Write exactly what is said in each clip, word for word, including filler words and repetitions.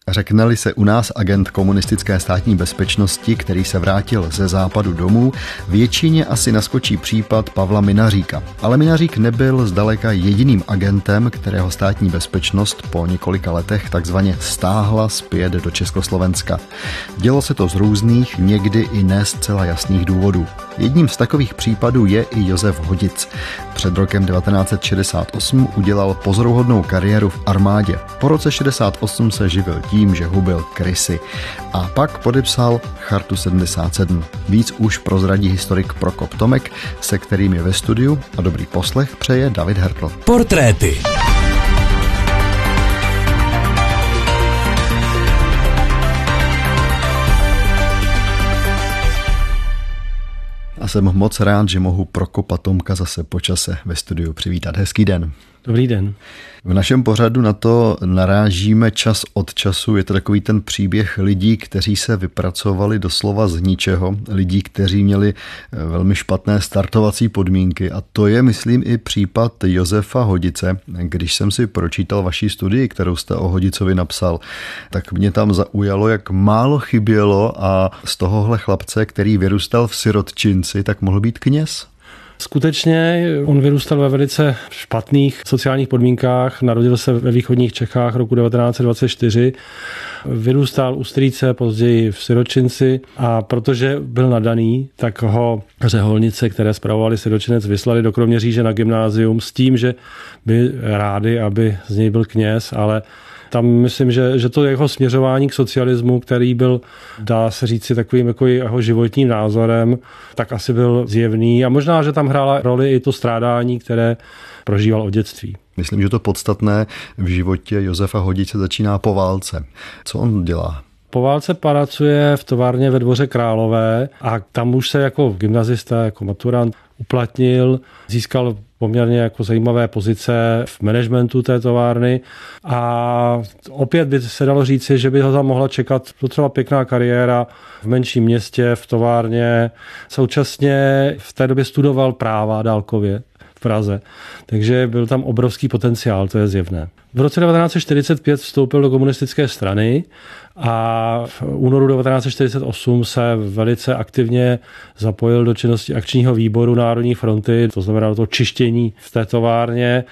Řekne-li se u nás agent komunistické státní bezpečnosti, který se vrátil ze západu domů, většině asi naskočí případ Pavla Minaříka. Ale Minařík nebyl zdaleka jediným agentem, kterého státní bezpečnost po několika letech takzvaně stáhla zpět do Československa. Dělo se to z různých, někdy i ne zcela jasných důvodů. Jedním z takových případů je i Josef Hodic. Před rokem devatenáct set šedesát osm udělal pozoruhodnou kariéru v armádě. Po roce šedesát osm se živil tím, že hubil krysy. A pak podepsal Chartu sedmdesát sedm. Víc už prozradí historik Prokop Tomek, se kterým je ve studiu, a dobrý poslech přeje David Hertl. Portréty. A jsem moc rád, že mohu Prokopa Tomka zase po čase ve studiu přivítat. Hezký den. Dobrý den. V našem pořadu na to narážíme čas od času. Je to takový ten příběh lidí, kteří se vypracovali doslova z ničeho. Lidí, kteří měli velmi špatné startovací podmínky. A to je, myslím, i případ Josefa Hodice. Když jsem si pročítal vaši studii, kterou jste o Hodicovi napsal, tak mě tam zaujalo, jak málo chybělo a z tohohle chlapce, který vyrůstal v sirotčinci, tak mohl být kněz. Skutečně on vyrůstal ve velice špatných sociálních podmínkách, narodil se ve východních Čechách roku devatenáct set dvacet čtyři, vyrůstal u strýce, později v sirotčinci a protože byl nadaný, tak ho řeholnice, které spravovali sirotčinec, vyslali do Kroměříže na gymnázium s tím, že by rádi, aby z něj byl kněz, ale tam myslím, že, že to jeho směřování k socialismu, který byl, dá se říci, takovým jako jeho životním názorem, tak asi byl zjevný a možná, že tam hrála roli i to strádání, které prožíval od dětství. Myslím, že to podstatné v životě Josefa Hodice začíná po válce. Co on dělá? Po válce pracuje v továrně ve Dvoře Králové a tam už se jako gymnazista, jako maturant uplatnil, získal poměrně jako zajímavé pozice v managementu té továrny a opět by se dalo říci, že by ho tam mohla čekat docela pěkná kariéra v menším městě, v továrně. Současně v té době studoval práva dálkově v Praze, takže byl tam obrovský potenciál, to je zjevné. V roce devatenáct set čtyřicet pět vstoupil do komunistické strany a v únoru devatenáct set čtyřicet osm se velice aktivně zapojil do činnosti akčního výboru Národní fronty, to znamená do toho čištění v té továrně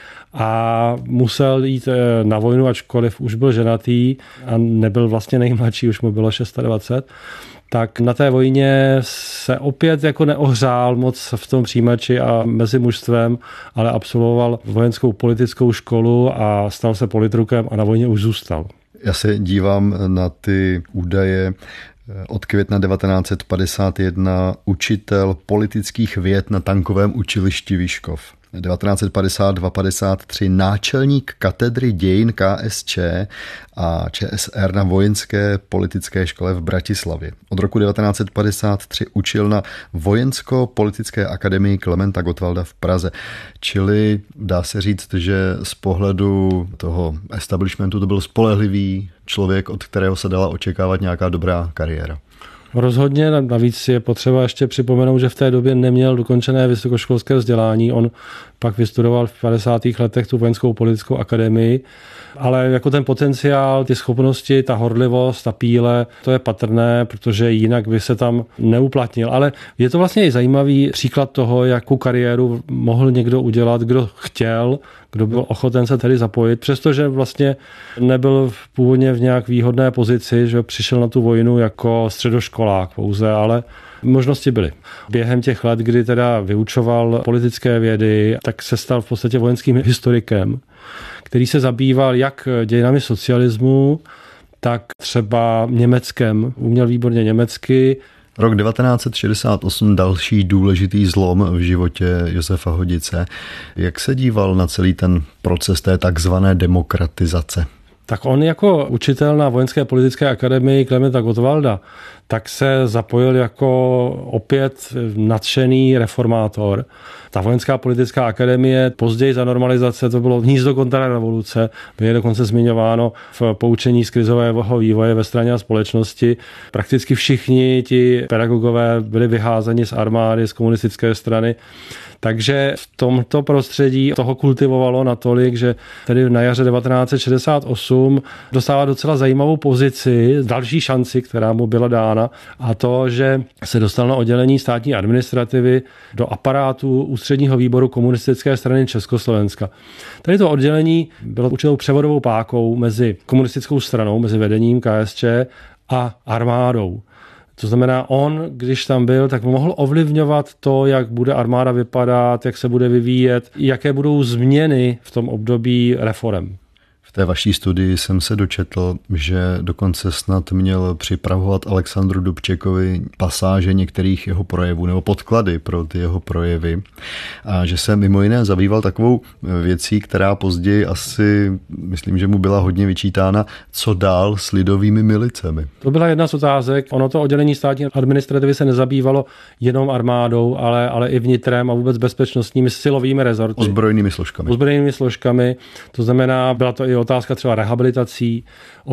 a musel jít na vojnu, ačkoliv už byl ženatý a nebyl vlastně nejmladší, už mu bylo dvacet šest. Tak na té vojně se opět jako neohřál moc v tom přijímači a mezi mužstvem, ale absolvoval vojenskou politickou školu a stal se politrukem a na vojně už zůstal. Já se dívám na ty údaje od května devatenáct set padesát jedna, učitel politických věd na tankovém učilišti Vyškov. devatenáct set padesát dva padesát tři náčelník katedry dějin K S Č a Č S R na vojenské politické škole v Bratislavě. Od roku devatenáct set padesát tři učil na vojensko-politické akademii Klementa Gottwalda v Praze. Čili dá se říct, že z pohledu toho establishmentu to byl spolehlivý člověk, od kterého se dala očekávat nějaká dobrá kariéra. Rozhodně, navíc je potřeba ještě připomenout, že v té době neměl dokončené vysokoškolské vzdělání. On pak vystudoval v padesátých letech tu vojenskou politickou akademii, ale jako ten potenciál, ty schopnosti, ta horlivost, ta píle, to je patrné, protože jinak by se tam neuplatnil. Ale je to vlastně i zajímavý příklad toho, jakou kariéru mohl někdo udělat, kdo chtěl, kdo byl ochoten se tedy zapojit, přestože vlastně nebyl původně v nějak výhodné pozici, že přišel na tu vojnu jako středoškolák pouze, ale možnosti byly. Během těch let, kdy teda vyučoval politické vědy, tak se stal v podstatě vojenským historikem, který se zabýval jak dějinami socialismu, tak třeba Německem. Uměl výborně německy. Rok devatenáct set šedesát osm, další důležitý zlom v životě Josefa Hodice. Jak se díval na celý ten proces té takzvané demokratizace? Tak on jako učitel na vojenské politické akademii Klementa Gottwalda tak se zapojil jako opět nadšený reformátor. Ta vojenská politická akademie, později za normalizace, to bylo hnízdo kontrarevoluce, bylo dokonce zmiňováno v poučení z krizového vývoje ve straně a společnosti. Prakticky všichni ti pedagogové byli vyházeni z armády, z komunistické strany. Takže v tomto prostředí toho kultivovalo natolik, že tedy na jaře devatenáct set šedesát osm osm dostává docela zajímavou pozici, další šanci, která mu byla dána, a to, že se dostal na oddělení státní administrativy do aparátu Ústředního výboru Komunistické strany Československa. Tady to oddělení bylo určitou převodovou pákou mezi komunistickou stranou, mezi vedením K S Č a armádou. To znamená, on, když tam byl, tak mohl ovlivňovat to, jak bude armáda vypadat, jak se bude vyvíjet, jaké budou změny v tom období reforem. V té vaší studii jsem se dočetl, že dokonce snad měl připravovat Alexandru Dubčekovi pasáže některých jeho projevů nebo podklady pro ty jeho projevy a že se mimo jiné zabýval takovou věcí, která později asi, myslím, že mu byla hodně vyčítána, co dál s lidovými milicemi. To byla jedna z otázek. Ono to oddělení státní administrativy se nezabývalo jenom armádou, ale, ale i vnitrem a vůbec bezpečnostními silovými rezorty. Ozbrojenými složkami. Ozbrojenými složkami. To znamená, byla to i otázka třeba rehabilitací,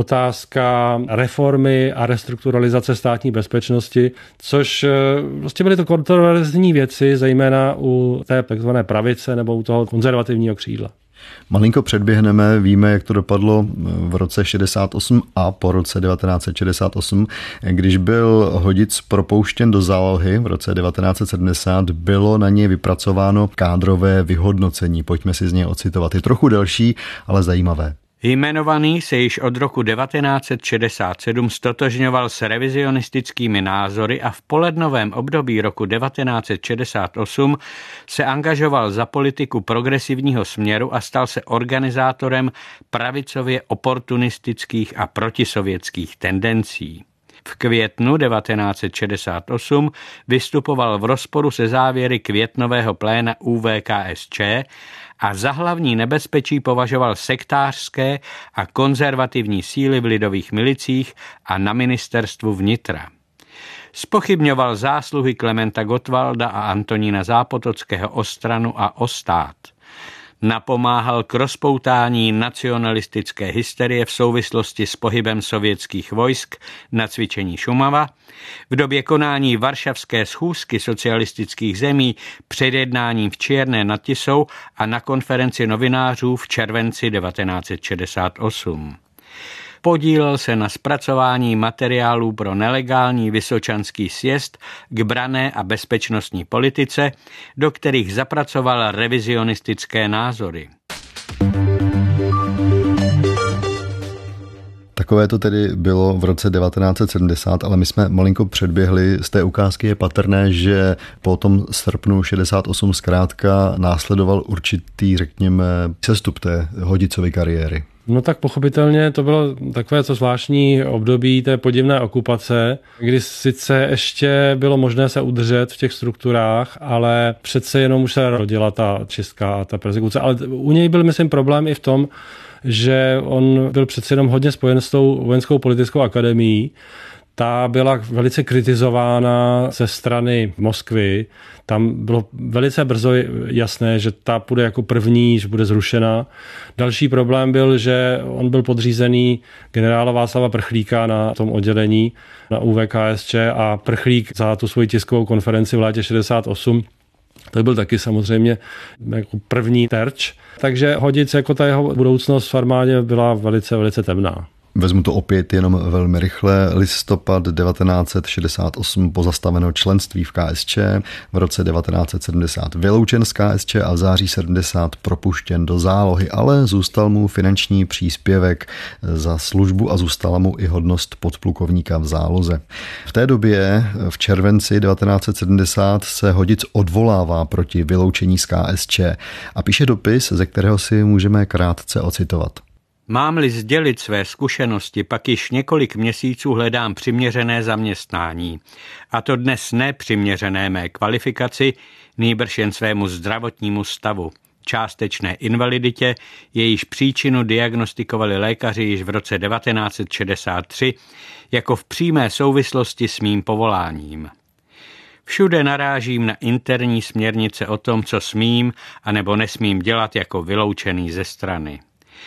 otázka reformy a restrukturalizace státní bezpečnosti, což vlastně byly to kontroverzní věci, zejména u té takzvané pravice nebo u toho konzervativního křídla. Malinko předběhneme, víme, jak to dopadlo v roce šedesát osm a po roce devatenáct set šedesát osm, když byl Hodic propouštěn do zálohy v roce devatenáct set sedmdesát, bylo na něj vypracováno kádrové vyhodnocení. Pojďme si z něj ocitovat. Je trochu delší, ale zajímavé. Jmenovaný se již od roku devatenáct set šedesát sedm stotožňoval s revizionistickými názory a v polednovém období roku devatenáct set šedesát osm se angažoval za politiku progresivního směru a stal se organizátorem pravicově oportunistických a protisovětských tendencí. V květnu devatenáct set šedesát osm vystupoval v rozporu se závěry květnového pléna U V K S Č a za hlavní nebezpečí považoval sektářské a konzervativní síly v lidových milicích a na ministerstvu vnitra. Zpochybňoval zásluhy Klementa Gottwalda a Antonína Zápotockého o stranu a o stát. Napomáhal k rozpoutání nacionalistické hysterie v souvislosti s pohybem sovětských vojsk na cvičení Šumava, v době konání varšavské schůzky socialistických zemí před jednáním v Čierne nad Tisou a na konferenci novinářů v červenci devatenáct set šedesát osm. Podílel se na zpracování materiálů pro nelegální vysočanský sjezd k branné a bezpečnostní politice, do kterých zapracoval revizionistické názory. Takové to tedy bylo v roce devatenáct set sedmdesát, ale my jsme malinko předběhli. Z té ukázky je patrné, že po tom srpnu šedesát osm zkrátka následoval určitý, řekněme, sestup té Hodicovy kariéry. No tak pochopitelně to bylo takové co zvláštní období té podivné okupace, kdy sice ještě bylo možné se udržet v těch strukturách, ale přece jenom už se rodila ta čistka a ta persekuce. Ale u něj byl, myslím, problém i v tom, že on byl přece jenom hodně spojen s tou vojenskou politickou akademií. Ta byla velice kritizována ze strany Moskvy. Tam bylo velice brzo jasné, že ta půjde jako první, že bude zrušena. Další problém byl, že on byl podřízený generála Václava Prchlíka na tom oddělení na U V K S Č a Prchlík za tu svoji tiskovou konferenci v létě šedesát osm to byl taky samozřejmě jako první terč. Takže Hodic jako ta jeho budoucnost v armádě byla velice, velice temná. Vezmu to opět jenom velmi rychle. Listopad devatenáct set šedesát osm pozastaveno členství v K S Č, v roce devatenáct set sedmdesát vyloučen z K S Č a v září sedmdesát propuštěn do zálohy, ale zůstal mu finanční příspěvek za službu a zůstala mu i hodnost podplukovníka v záloze. V té době, v červenci devatenáct set sedmdesát, se Hodic odvolává proti vyloučení z K S Č a píše dopis, ze kterého si můžeme krátce ocitovat. Mám-li sdělit své zkušenosti, pak již několik měsíců hledám přiměřené zaměstnání. A to dnes ne přiměřené mé kvalifikaci, nýbrž jen svému zdravotnímu stavu. Částečné invaliditě, jejíž příčinu diagnostikovali lékaři již v roce devatenáct set šedesát tři, jako v přímé souvislosti s mým povoláním. Všude narážím na interní směrnice o tom, co smím anebo nesmím dělat jako vyloučený ze strany.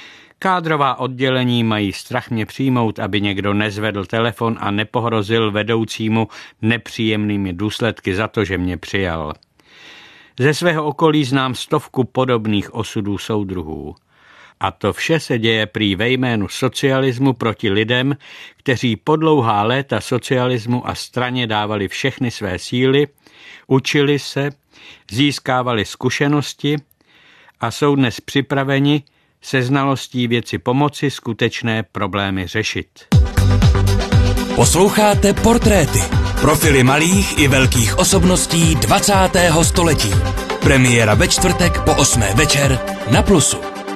Kádrová oddělení mají strach mě přijmout, aby někdo nezvedl telefon a nepohrozil vedoucímu nepříjemnými důsledky za to, že mě přijal. Ze svého okolí znám stovku podobných osudů soudruhů. A to vše se děje prý ve jménu socialismu proti lidem, kteří po dlouhá léta socialismu a straně dávali všechny své síly, učili se, získávali zkušenosti a jsou dnes připraveni se znalostí věci pomoci skutečné problémy řešit. Posloucháte Portréty. Profily malých i velkých osobností dvacátého století. Premiéra ve čtvrtek po osmé večer na Plusu.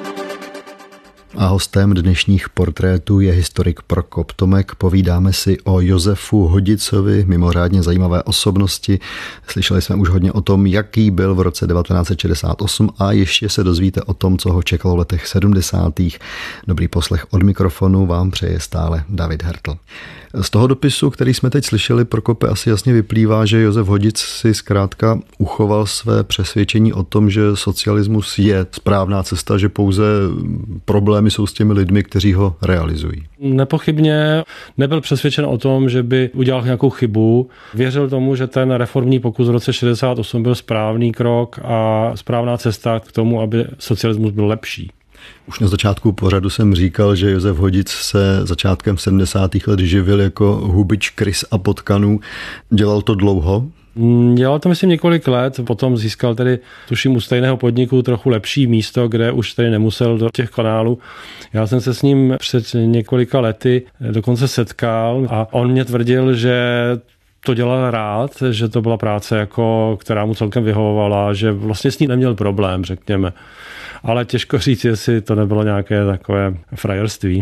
A hostem dnešních portrétů je historik Prokop Tomek. Povídáme si o Josefu Hodicovi, mimořádně zajímavé osobnosti. Slyšeli jsme už hodně o tom, jaký byl v roce devatenáct set šedesát osm a ještě se dozvíte o tom, co ho čekalo v letech sedmdesátých. Dobrý poslech od mikrofonu vám přeje stále David Hertl. Z toho dopisu, který jsme teď slyšeli, Prokope, asi jasně vyplývá, že Josef Hodic si zkrátka uchoval své přesvědčení o tom, že socialismus je správná cesta, že pouze problémy jsou s těmi lidmi, kteří ho realizují. Nepochybně nebyl přesvědčen o tom, že by udělal nějakou chybu. Věřil tomu, že ten reformní pokus v roce šedesát osm byl správný krok a správná cesta k tomu, aby socialismus byl lepší. Už na začátku pořadu jsem říkal, že Josef Hodic se začátkem sedmdesátých let živil jako hubič krys a potkanů. Dělal to dlouho? Dělal to myslím několik let, potom získal tedy, tuším, u stejného podniku trochu lepší místo, kde už tedy nemusel do těch kanálů. Já jsem se s ním před několika lety dokonce setkal a on mě tvrdil, že to dělal rád, že to byla práce, jako, která mu celkem vyhovovala, že vlastně s ní neměl problém, řekněme. Ale těžko říct, jestli to nebylo nějaké takové frajerství.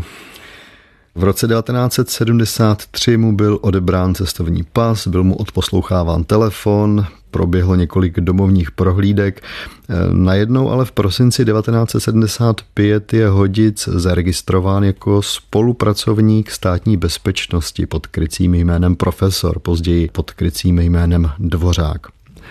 V roce devatenáct set sedmdesát tři mu byl odebrán cestovní pas, byl mu odposloucháván telefon, proběhlo několik domovních prohlídek. Najednou ale v prosinci devatenáct set sedmdesát pět je Hodic zaregistrován jako spolupracovník státní bezpečnosti pod krycím jménem profesor, později pod krycím jménem Dvořák.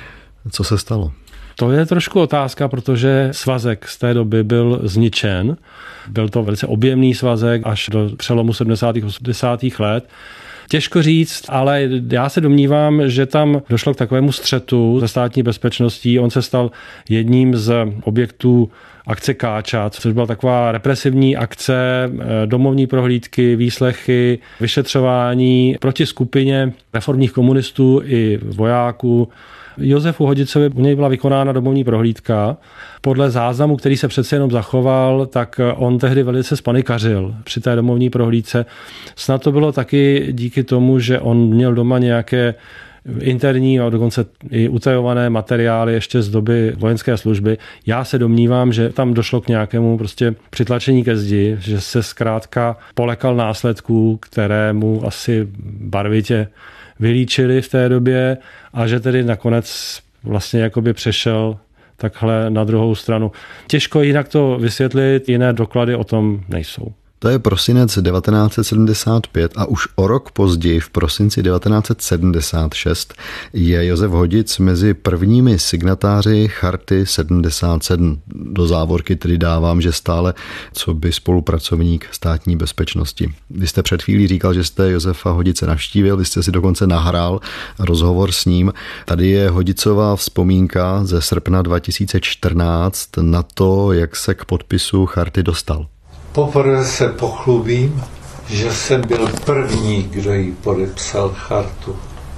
Co se stalo? To je trošku otázka, protože svazek z té doby byl zničen. Byl to velice objemný svazek až do přelomu sedmdesátých a osmdesátých let. Těžko říct, ale já se domnívám, že tam došlo k takovému střetu se státní bezpečností. On se stal jedním z objektů akce Káčat, což byla taková represivní akce, domovní prohlídky, výslechy, vyšetřování proti skupině reformních komunistů i vojáků. Josefu Hodicovi u něj byla vykonána domovní prohlídka. Podle záznamu, který se přece jenom zachoval, tak on tehdy velice spanikařil při té domovní prohlídce. Snad to bylo taky díky tomu, že on měl doma nějaké interní a dokonce i utajované materiály ještě z doby vojenské služby. Já se domnívám, že tam došlo k nějakému prostě přitlačení ke zdi, že se zkrátka polekal následků, které mu asi barvitě vylíčili v té době a že tedy nakonec vlastně jakoby přešel takhle na druhou stranu. Těžko jinak to vysvětlit, jiné doklady o tom nejsou. To je prosinec devatenáct set sedmdesát pět a už o rok později, v prosinci devatenáct set sedmdesát šest, je Josef Hodic mezi prvními signatáři Charty sedmdesát sedm. Do závorky tedy dávám, že stále co by spolupracovník státní bezpečnosti. Vy jste před chvílí říkal, že jste Josefa Hodice navštívil, vy jste si dokonce nahrál rozhovor s ním. Tady je Hodicová vzpomínka ze srpna dva tisíce čtrnáct na to, jak se k podpisu Charty dostal. Poprvé se pochlubím, že jsem byl první, kdo jí podepsal chartu.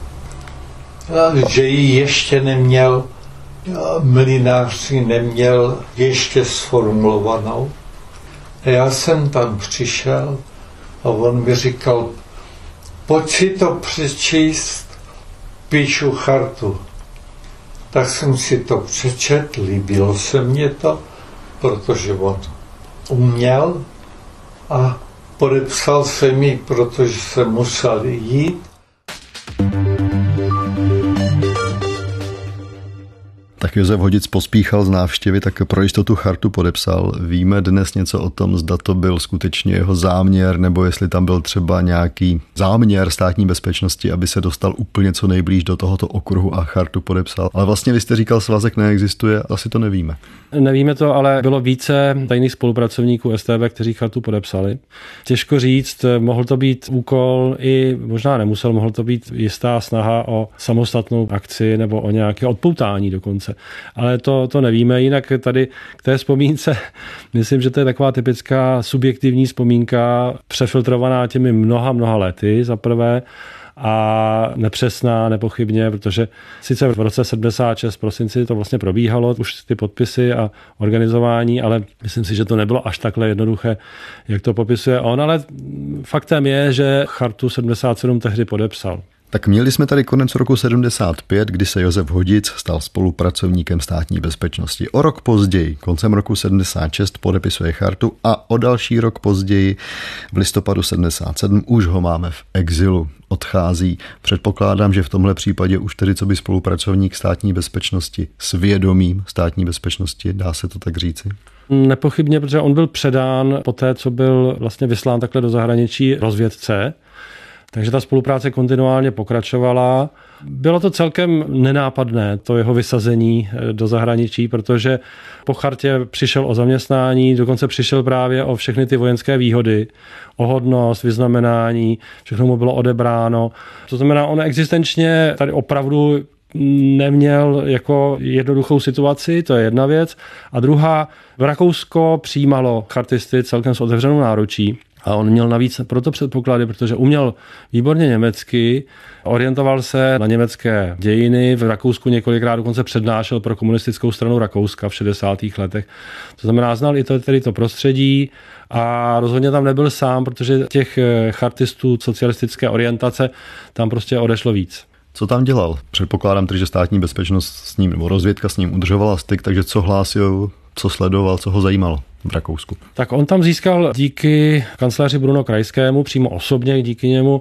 Že ji ještě neměl, Mlynář ji neměl ještě sformulovanou. A já jsem tam přišel a on mi říkal, pojď si to přečíst, píšu chartu. Tak jsem si to přečetl, líbilo se mně to, protože on uměl a podepsal jsem ji, protože jsem musel jít. Tak Josef Hodic pospíchal z návštěvy, tak pro jistotu chartu podepsal. Víme dnes něco o tom, zda to byl skutečně jeho záměr, nebo jestli tam byl třeba nějaký záměr státní bezpečnosti, aby se dostal úplně co nejblíž do tohoto okruhu a chartu podepsal. Ale vlastně vy jste říkal, svazek neexistuje, asi to nevíme. Nevíme to, ale bylo více tajných spolupracovníků S T B, kteří chartu podepsali. Těžko říct, mohl to být úkol i, možná nemusel, mohl to být jistá snaha o samostatnou akci nebo o nějaké odpoutání dokonce. ale to, to nevíme. Jinak tady k té vzpomínce, myslím, že to je taková typická subjektivní vzpomínka, přefiltrovaná těmi mnoha, mnoha lety za prvé, a nepřesná nepochybně, protože sice v roce sedmdesát šest v prosinci to vlastně probíhalo, už ty podpisy a organizování, ale myslím si, že to nebylo až takhle jednoduché, jak to popisuje on, ale faktem je, že chartu sedmdesát sedm tehdy podepsal. Tak měli jsme tady konec roku sedmdesát pět, kdy se Josef Hodic stal spolupracovníkem Státní bezpečnosti. O rok později, koncem roku sedmdesát šest, podepisuje chartu a o další rok později, v listopadu sedmdesát sedm, už ho máme v exilu. Odchází. Předpokládám, že v tomhle případě už tedy co by spolupracovník Státní bezpečnosti s vědomím Státní bezpečnosti, dá se to tak říci? Nepochybně, protože on byl předán po té, co byl vlastně vyslán takhle do zahraničí rozvědce. Takže ta spolupráce kontinuálně pokračovala. Bylo to celkem nenápadné, to jeho vysazení do zahraničí, protože po chartě přišel o zaměstnání, dokonce přišel právě o všechny ty vojenské výhody, o hodnost, vyznamenání, všechno mu bylo odebráno. To znamená, on existenčně tady opravdu neměl jako jednoduchou situaci, to je jedna věc. A druhá, Rakousko přijímalo chartisty celkem s otevřenou náručí. A on měl navíc proto předpoklady, protože uměl výborně německy, orientoval se na německé dějiny, v Rakousku několikrát dokonce přednášel pro komunistickou stranu Rakouska v šedesátých letech. To znamená, znal i to, tedy to prostředí a rozhodně tam nebyl sám, protože těch chartistů socialistické orientace tam prostě odešlo víc. Co tam dělal? Předpokládám tedy, že Státní bezpečnost s ním, nebo rozvědka s ním udržovala styk, takže co hlásil, co sledoval, co ho zajímalo v Rakousku? Tak on tam získal díky kancléři Bruno Krajskému, přímo osobně díky němu,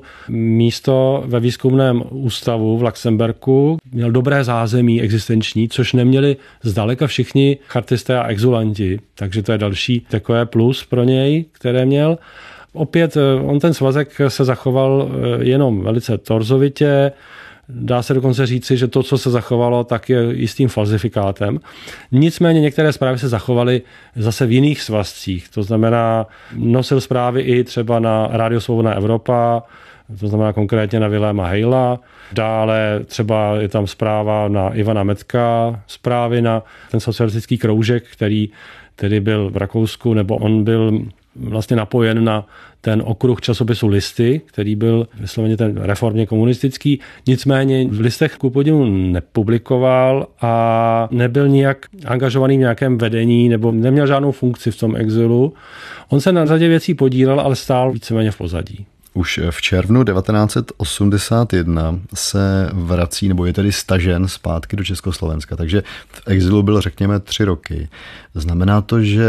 místo ve výzkumném ústavu v Luxemburku. Měl dobré zázemí existenční, což neměli zdaleka všichni chartisté a exulanti. Takže to je další takové plus pro něj, které měl. Opět on ten svazek se zachoval jenom velice torzovitě. Dá se dokonce říci, že to, co se zachovalo, tak je jistým falzifikátem. Nicméně některé zprávy se zachovaly zase v jiných svazcích. To znamená, nosil zprávy i třeba na Rádio Svobodná Evropa, to znamená konkrétně na Viléma Hejla. Dále třeba je tam zpráva na Ivana Metka, zprávy na ten socialistický kroužek, který tedy byl v Rakousku, nebo on byl vlastně napojen na ten okruh časopisu Listy, který byl vysloveně ten reformně komunistický. Nicméně v Listech ku podivu nepublikoval a nebyl nijak angažovaný v nějakém vedení nebo neměl žádnou funkci v tom exilu. On se na řadě věcí podílel, ale stál víceméně v pozadí. Už v červnu devatenáct set osmdesát jedna se vrací, nebo je tedy stažen zpátky do Československa, takže v exilu byl, řekněme, tři roky. Znamená to, že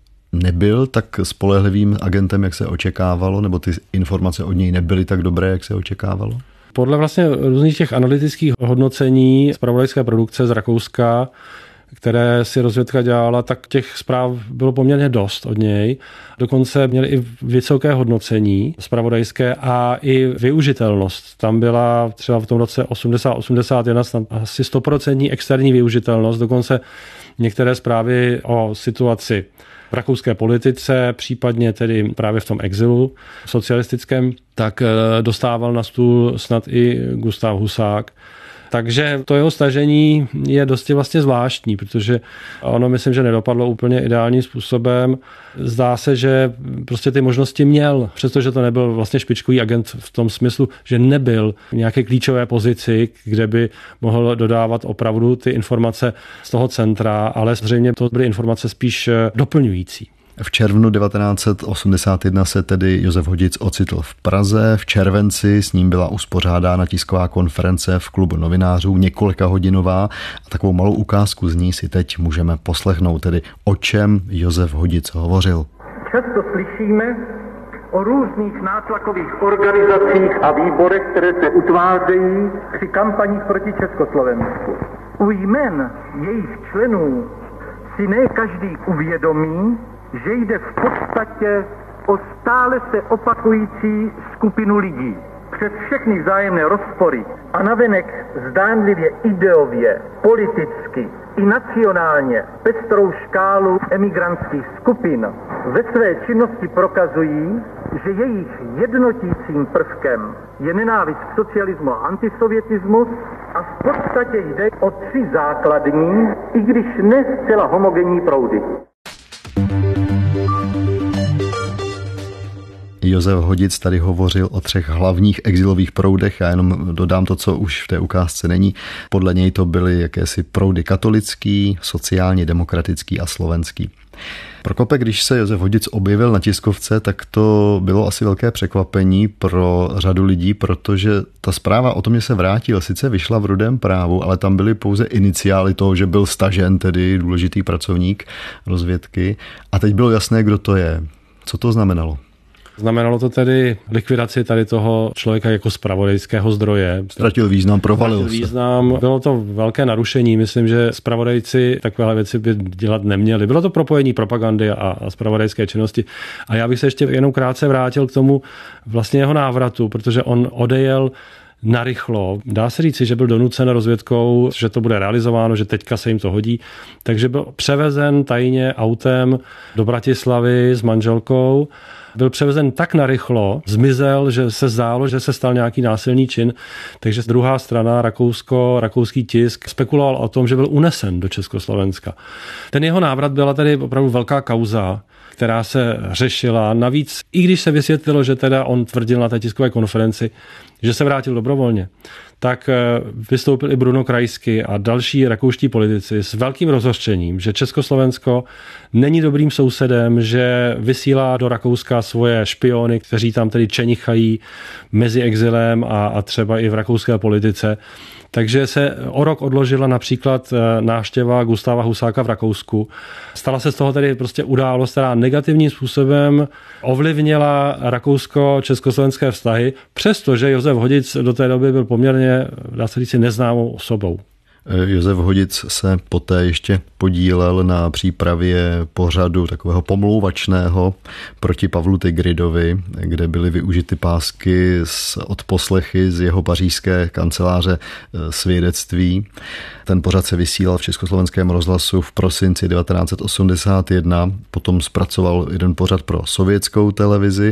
nebyl tak spolehlivým agentem, jak se očekávalo, nebo ty informace od něj nebyly tak dobré, jak se očekávalo? Podle vlastně různých těch analytických hodnocení zpravodajské produkce z Rakouska, které si rozvědka dělala, tak těch zpráv bylo poměrně dost od něj. Dokonce měli i vysoké hodnocení zpravodajské a i využitelnost. Tam byla třeba v tom roce osmdesát osmdesát jedna asi sto procent externí využitelnost. Dokonce některé zprávy o situaci v rakouské politice, případně tedy právě v tom exilu socialistickém, tak dostával na stůl snad i Gustav Husák. Takže to jeho stažení je dosti vlastně zvláštní, protože ono myslím, že nedopadlo úplně ideálním způsobem. Zdá se, že prostě ty možnosti měl, přestože to nebyl vlastně špičkový agent v tom smyslu, že nebyl v nějaké klíčové pozici, kde by mohl dodávat opravdu ty informace z toho centra, ale zřejmě to byly informace spíš doplňující. V červnu devatenáct set osmdesát jedna se tedy Josef Hodic ocitl v Praze. V červenci s ním byla uspořádána tisková konference v klubu novinářů, několika hodinová, a takovou malou ukázku z ní si teď můžeme poslechnout, tedy o čem Josef Hodic hovořil. Často slyšíme o různých nátlakových organizacích a výborech, které se utvářejí při kampaních proti Československu. U jmen jejich členů si ne každý uvědomí, že jde v podstatě o stále se opakující skupinu lidí. Přes všechny vzájemné rozpory a navenek zdánlivě ideově, politicky i nacionálně pestrou škálu emigrantských skupin ve své činnosti prokazují, že jejich jednotícím prvkem je nenávist k socialismu a antisovětismus a v podstatě jde o tři základní, i když ne zcela homogenní proudy. Josef Hodic tady hovořil o třech hlavních exilových proudech, já jenom dodám to, co už v té ukázce není. Podle něj to byly jakési proudy katolický, sociálně demokratický a slovenský. Prokope, když se Josef Hodic objevil na tiskovce, tak to bylo asi velké překvapení pro řadu lidí, protože ta zpráva o tom, že se vrátil, sice vyšla v Rudém právu, ale tam byly pouze iniciály toho, že byl stažen, tedy důležitý pracovník rozvědky. A teď bylo jasné, kdo to je. Co to znamenalo? Znamenalo to tedy likvidaci tady toho člověka jako zpravodajského zdroje. Ztratil význam, provalil Ztratil význam. Bylo to velké narušení. Myslím, že zpravodajci takovéhle věci by dělat neměli. Bylo to propojení propagandy a, a zpravodajské činnosti. A já bych se ještě jenom krátce vrátil k tomu vlastně jeho návratu, protože on odejel narychlo. Dá se říci, že byl donucen rozvědkou, že to bude realizováno, že teďka se jim to hodí. Takže byl převezen tajně autem do Bratislavy s manželkou. Byl převezen tak narychlo, zmizel, že se zdálo, že se stal nějaký násilný čin. Takže druhá strana, Rakousko, rakouský tisk, spekuloval o tom, že byl unesen do Československa. Ten jeho návrat byla tady opravdu velká kauza, která se řešila. Navíc, i když se vysvětlilo, že teda on tvrdil na té tiskové konferenci, že se vrátil dobrovolně, tak vystoupil i Bruno Kreisky a další rakouští politici s velkým rozhořčením, že Československo není dobrým sousedem, že vysílá do Rakouska svoje špiony, kteří tam tedy čenichají mezi exilem a, a třeba i v rakouské politice. Takže se o rok odložila například návštěva Gustáva Husáka v Rakousku. Stala se z toho tedy prostě událost, která negativním způsobem ovlivnila rakousko-československé vztahy, přestože Josef Hodic do té doby byl poměrně, dá se říct, neznámou osobou. Josef Hodic se poté ještě podílel na přípravě pořadu takového pomlouvačného proti Pavlu Tigridovi, kde byly využity pásky z odposlechy z jeho pařížské kanceláře svědectví. Ten pořad se vysílal v Československém rozhlasu v prosinci devatenáct set osmdesát jedna, potom zpracoval jeden pořad pro sovětskou televizi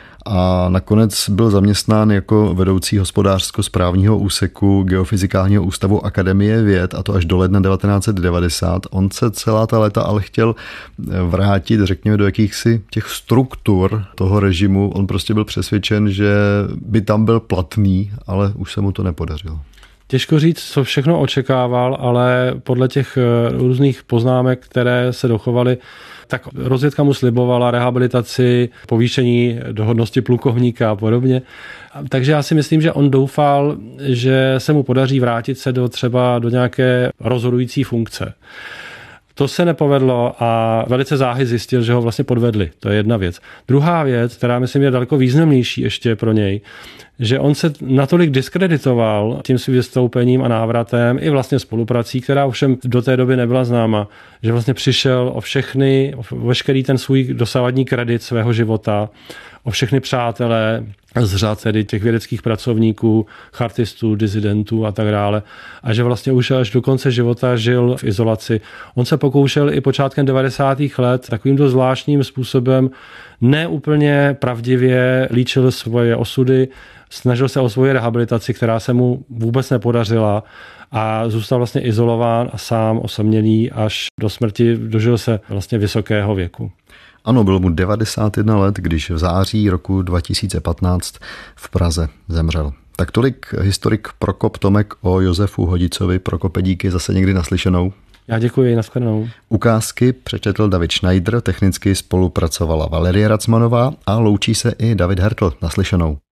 a nakonec byl zaměstnán jako vedoucí hospodářsko-správního úseku Geofyzikálního ústavu Akademie věd, a to až do ledna devatenáct set devadesát. On se celá ta léta ale chtěl vrátit, řekněme, do jakýchsi těch struktur toho režimu. On prostě byl přesvědčen, že by tam byl platný, ale už se mu to nepodařilo. Těžko říct, co všechno očekával, ale podle těch různých poznámek, které se dochovaly, tak rozvědka mu slibovala rehabilitaci, povýšení do hodnosti plukovníka a podobně. Takže já si myslím, že on doufal, že se mu podaří vrátit se do třeba do nějaké rozhodující funkce. To se nepovedlo a velice záhy zjistil, že ho vlastně podvedli. To je jedna věc. Druhá věc, která myslím je daleko významnější ještě pro něj, že on se natolik diskreditoval tím svým vystoupením a návratem i vlastně spoluprací, která ovšem do té doby nebyla známa, že vlastně přišel o všechny, o veškerý ten svůj dosavadní kredit svého života, o všechny přátelé z řad tedy těch vědeckých pracovníků, chartistů, disidentů a tak dále. A že vlastně už až do konce života žil v izolaci. On se pokoušel i počátkem devadesátých let takovýmto zvláštním způsobem neúplně pravdivě líčil svoje osudy, snažil se o svoji rehabilitaci, která se mu vůbec nepodařila a zůstal vlastně izolován a sám osamělý až do smrti, dožil se vlastně vysokého věku. Ano, bylo mu devadesát jedna let, když v září roku dva tisíce patnáct v Praze zemřel. Tak tolik historik Prokop Tomek o Josefu Hodicovi. Prokope, díky, zase někdy naslyšenou. Já děkuji, nashledanou. Ukázky přečetl David Schneider, technicky spolupracovala Valerie Racmanová a loučí se i David Hertl. Naslyšenou.